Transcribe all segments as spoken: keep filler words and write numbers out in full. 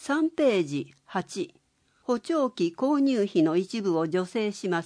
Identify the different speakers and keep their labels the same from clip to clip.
Speaker 1: さんページはち、補聴器購入費の一部を助成します。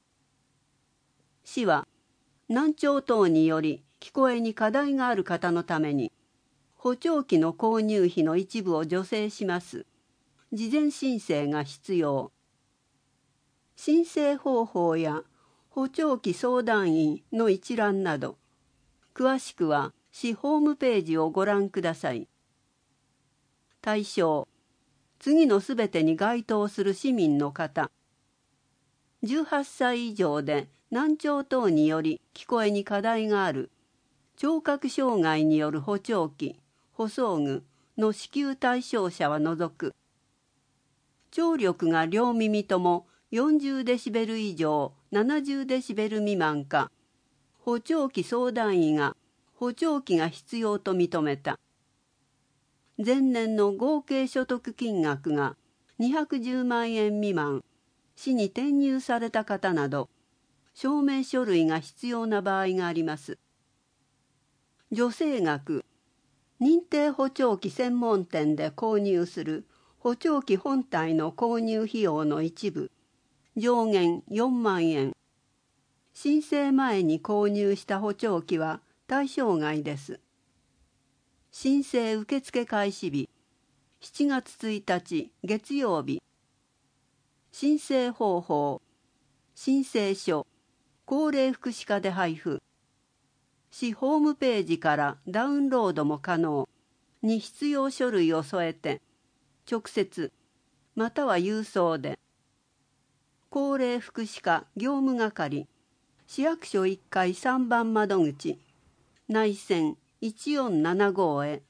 Speaker 1: 市は、難聴等により聞こえに課題がある方のために、補聴器の購入費の一部を助成します。事前申請が必要。申請方法や補聴器相談員の一覧など、詳しくは市ホームページをご覧ください。対象、次のすべてに該当する市民の方。じゅうはっさい以上で難聴等により聞こえに課題がある、聴覚障害による補聴器、補装具の支給対象者は除く。聴力が両耳ともよんじゅうデシベル以上ななじゅうデシベル未満か、補聴器相談医が補聴器が必要と認めた。前年の合計所得金額がにひゃくじゅうまんえん未満、市に転入された方など、証明書類が必要な場合があります。助成額、認定補聴器専門店で購入する補聴器本体の購入費用の一部、上限よんまんえん。申請前に購入した補聴器は対象外です。申請受付開始日、しちがつついたち月曜日。申請方法、申請書、高齢福祉課で配布。市ホームページからダウンロードも可能に必要書類を添えて、直接または郵送で。高齢福祉課業務係、市役所いっかいさんばん窓口、内線いちよんななごへ。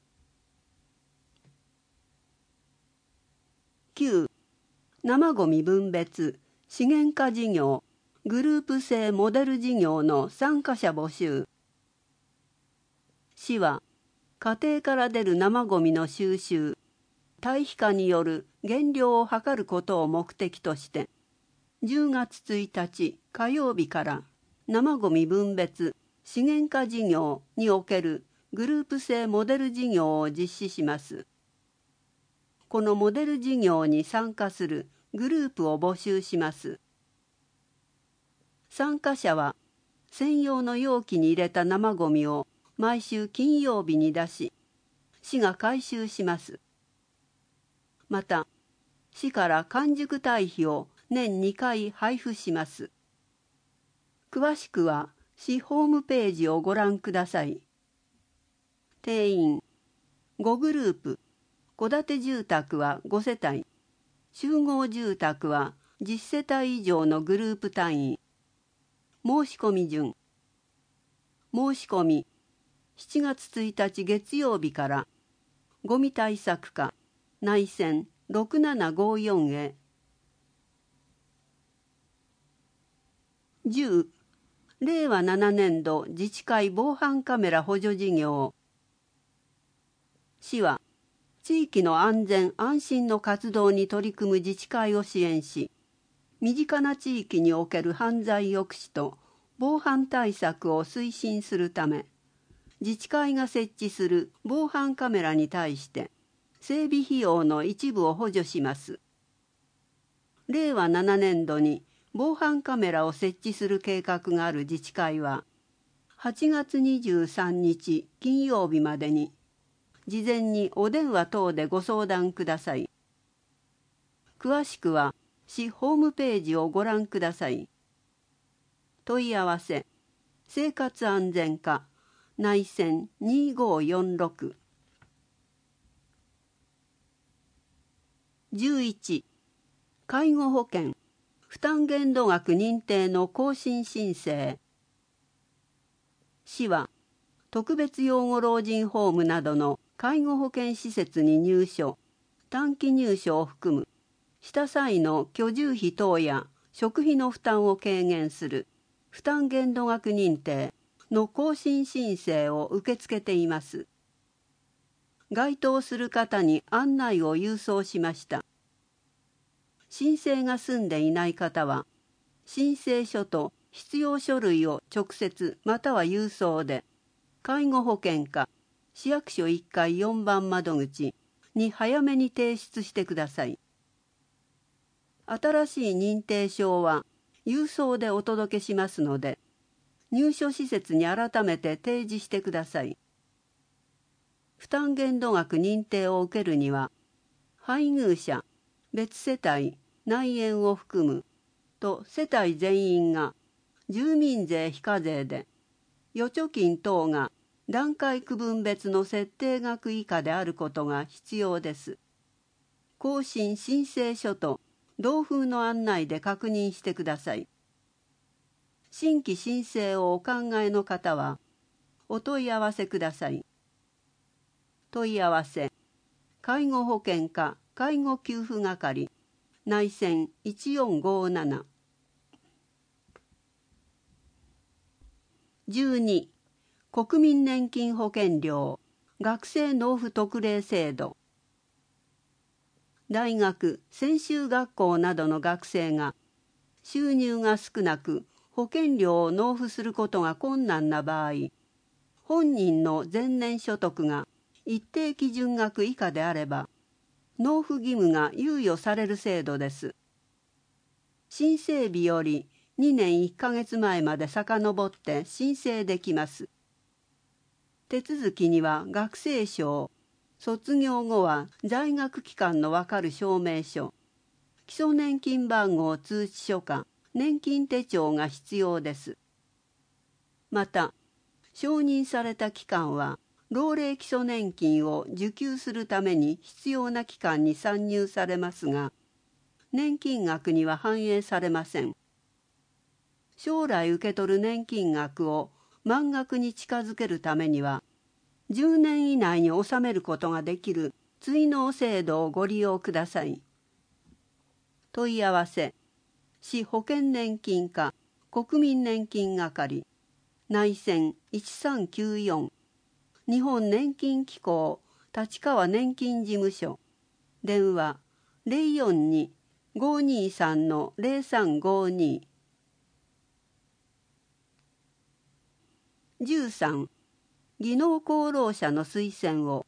Speaker 1: きゅう、生ごみ分別、資源化事業、グループ制モデル事業の参加者募集。市は、家庭から出る生ごみの収集、堆肥化による減量を図ることを目的として、じゅうがつついたち火曜日から生ごみ分別資源化事業におけるグループ制モデル事業を実施します。このモデル事業に参加するグループを募集します。参加者は専用の容器に入れた生ごみを毎週金曜日に出し、市が回収します。また、市から完熟堆肥を年にかい配布します。詳しくは市ホームページをご覧ください。定員ごグループ、戸建て住宅はごせたい、集合住宅はじゅっせたい以上のグループ単位。申し込み順。申し込みしちがつついたち月曜日からごみ対策課内線ろくななごよんへ。じゅう、れいわななねんど自治会防犯カメラ補助事業。市は地域の安全安心の活動に取り組む自治会を支援し、身近な地域における犯罪抑止と防犯対策を推進するため、自治会が設置する防犯カメラに対して整備費用の一部を補助します。れいわななねんどに防犯カメラを設置する計画がある自治会は、はちがつにじゅうさんにち金曜日までに、事前にお電話等でご相談ください。詳しくは市ホームページをご覧ください。問い合わせ、生活安全課、内線にごよんろく。じゅういち、介護保険、負担限度額認定の更新申請。市は、特別養護老人ホームなどの介護保険施設に入所、短期入所を含む、した際の居住費等や食費の負担を軽減する負担限度額認定の更新申請を受け付けています。該当する方に案内を郵送しました。申請が済んでいない方は、申請書と必要書類を直接または郵送で、介護保険課、市役所いっかいよんばん窓口、 に早めに提出してください。新しい認定証は郵送でお届けしますので、入所施設に改めて提示してください。負担限度額認定を受けるには、配偶者、別世帯、内縁を含むと世帯全員が住民税非課税で、預貯金等が段階区分別の設定額以下であることが必要です。更新申請書と同封の案内で確認してください。新規申請をお考えの方は、お問い合わせください。問い合わせ、介護保険課介護給付係、内線いちよんごなな。じゅうに、国民年金保険料学生納付特例制度。大学、専修学校などの学生が収入が少なく保険料を納付することが困難な場合、本人の前年所得が一定基準額以下であれば、納付義務が猶予される制度です。申請日よりにねんいっかげつまえまで遡って申請できます。手続きには学生証、卒業後は在学期間のわかる証明書、基礎年金番号通知書か年金手帳が必要です。また、承認された期間は、老齢基礎年金を受給するために必要な期間に算入されますが、年金額には反映されません。将来受け取る年金額を満額に近づけるためには、じゅうねん以内に納めることができる追納制度をご利用ください。問い合わせ、市保険年金課国民年金係、内線いちさんきゅうよん、日本年金機構立川年金事務所、電話 ゼロよんに ごーにーさん ゼロさんごーに。じゅうさん、技能功労者の推薦を。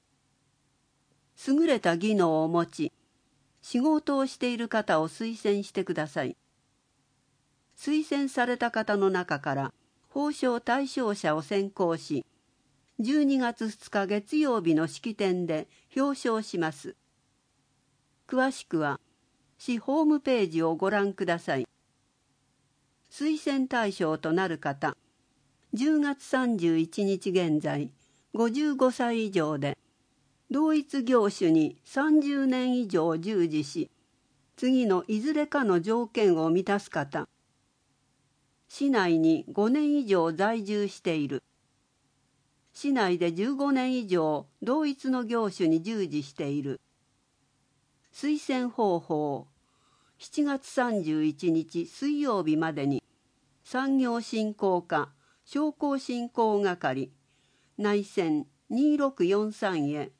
Speaker 1: 優れた技能を持ち、仕事をしている方を推薦してください。推薦された方の中から報奨対象者を選考し、じゅうにがつふつか月曜日の式典で表彰します。詳しくは、市ホームページをご覧ください。推薦対象となる方、じゅうがつさんじゅういちにち現在、ごじゅうごさい以上で、同一業種にさんじゅうねん以上従事し、次のいずれかの条件を満たす方、市内にごねん以上在住している、市内でじゅうごねん以上同一の業種に従事している。推薦方法、しちがつさんじゅういちにち水曜日までに、産業振興課商工振興係、内線にろくよんさんへ。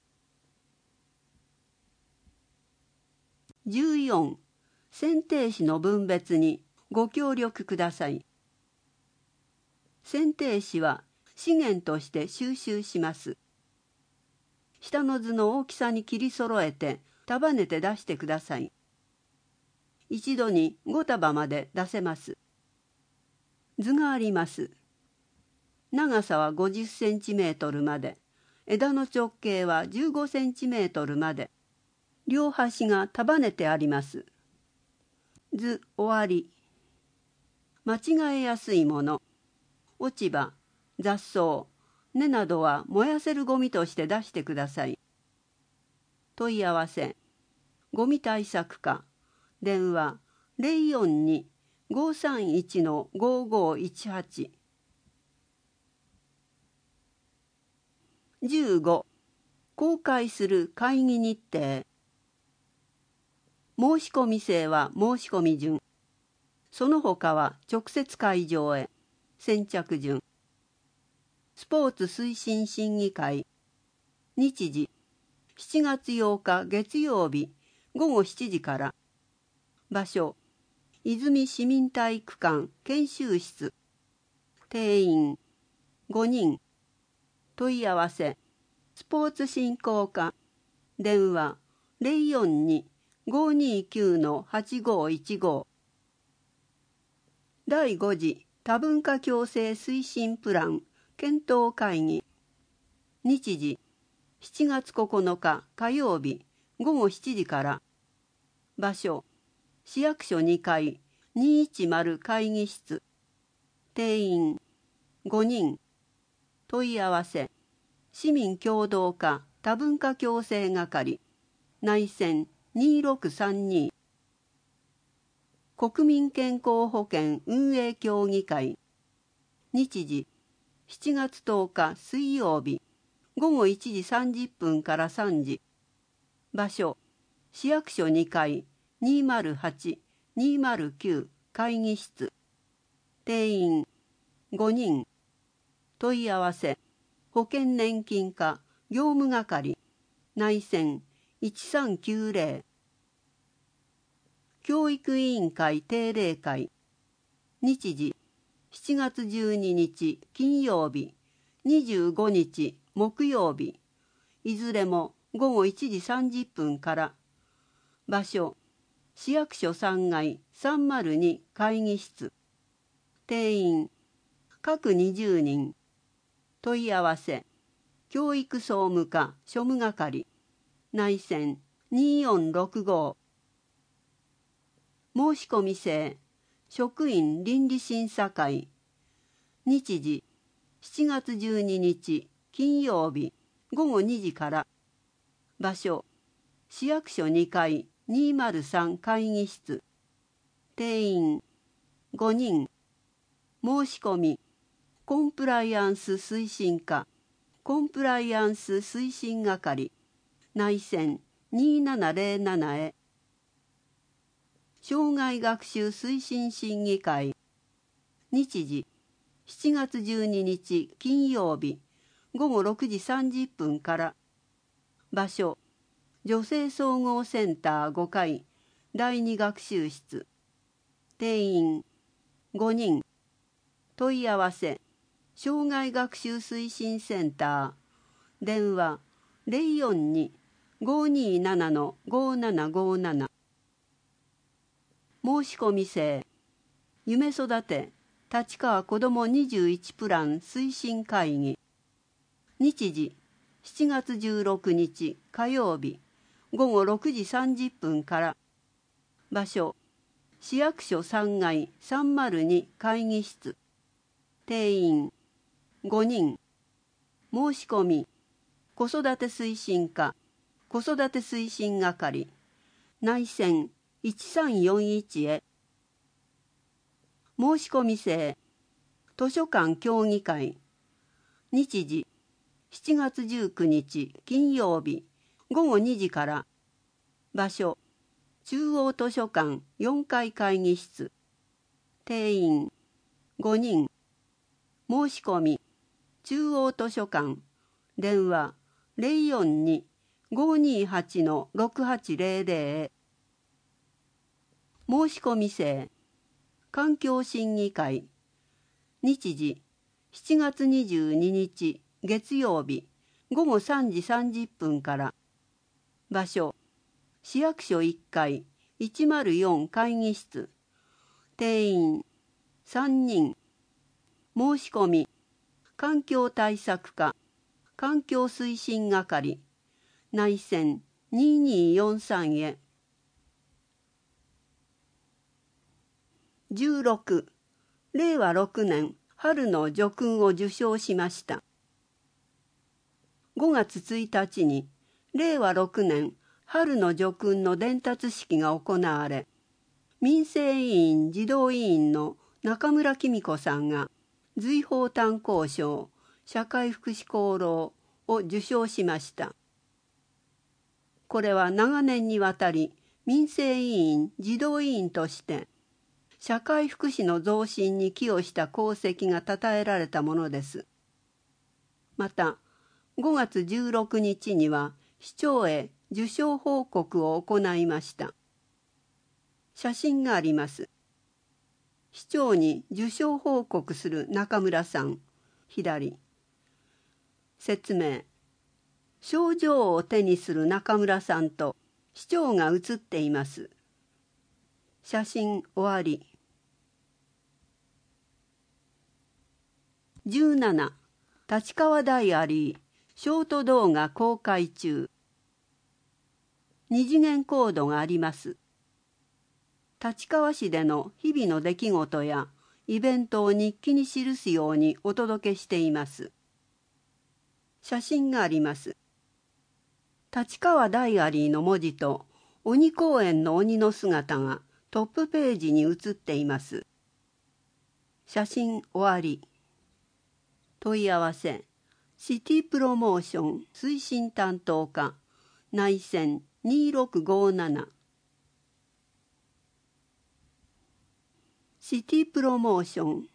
Speaker 1: じゅうよん、選定士の分別にご協力ください。選定士は資源として収集します。下の図の大きさに切り揃えて束ねて出してください。一度にご束まで出せます。図があります。長さはごじゅっセンチメートルまで、枝の直径はじゅうごセンチメートルまで、両端が束ねてあります。図終わり。間違えやすいもの、落ち葉、雑草、根などは燃やせるゴミとして出してください。問い合わせ、ゴミ対策課、電話 ゼロよんに ごーさんいち ごーごーいちはち。じゅうご、公開する会議日程。申込制は申込順。その他は直接会場へ。先着順。スポーツ推進審議会。日時、しちがつようか月曜日ごごしちじから。場所、泉市民体育館研修室。定員、ごにん。問い合わせ、スポーツ振興課電話 ゼロよんに ごにきゅう はちごいちご。だいご次多文化共生推進プラン検討会議。日時しちがつここのか火曜日ごごしちじから。場所市役所にかいにひゃくじゅう会議室。定員ごにん。問い合わせ市民協働課多文化共生係内線にろくさんに。国民健康保険運営協議会。日時しちがつとおか水曜日ごごいちじさんじゅっぷんからさんじ。場所市役所にかいにまるはち にまるきゅう会議室。定員ごにん。問い合わせ保険年金課業務係内線いちさんきゅうゼロ。教育委員会定例会。日時しちがつじゅうににち金曜日にじゅうごにち木曜日いずれもごごいちじさんじゅっぷんから。場所市役所さんがいさんまるに会議室。定員各にじゅうにん。問い合わせ教育総務課庶務係内線によんろくご。申し込み制職員倫理審査会。日時しちがつじゅうににち金曜日ごごにじから。場所市役所にかいにまるさん会議室。定員ごにん。申し込みコンプライアンス推進課コンプライアンス推進係内線にななゼロななへ。障害学習推進審議会。日時しちがつじゅうににち金曜日ごごろくじさんじゅっぷんから。場所女性総合センターごかいだいに学習室。定員ごにん。問い合わせ障害学習推進センター電話ゼロよんに ごになな ごななごなな。申し込み制夢育て立川こどもにじゅういちプラン推進会議。日時しちがつじゅうろくにち火曜日ごごろくじさんじゅっぷんから。場所市役所さんがいさんまるに会議室。定員ごにん。申し込み子育て推進課子育て推進係内線いちさんよんいちへ。申し込み制図書館協議会。日時しちがつじゅうくにち金曜日ごごにじから。場所中央図書館よんかい会議室。定員ごにん。申し込み中央図書館電話ゼロよんに ごにはち ろくはちゼロゼロへ。申し込み制環境審議会。日時しちがつにじゅうににち月曜日ごごさんじさんじゅっぷんから。場所市役所いっかいいちまるよん会議室。定員さんにん。申し込み環境対策課環境推進係内線にによんさんへ。じゅうろくれいわろくねん春の叙勲を受章しました。ごがつついたちにれいわろくねん春の叙勲の伝達式が行われ、民生委員児童委員の中村紀美子さんが瑞宝炭鉱賞社会福祉功労を受章しました。これは長年にわたり民生委員児童委員として社会福祉の増進に寄与した功績がたたえられたものです。またごがつじゅうろくにちには市長へ受章報告を行いました。写真があります。市長に受章報告する中村さん、左。説明。 賞状を手にする中村さんと市長が写っています。写真終わり。じゅうなな、立川ダイアリー、ショート動画公開中。二次元コードがあります。立川市での日々の出来事やイベントを日記に記すようにお届けしています。写真があります。立川ダイアリーの文字と鬼公園の鬼の姿がトップページに写っています。写真終わり。問い合わせ、シティプロモーション推進担当課、内線にろくごなな。シティプロモーション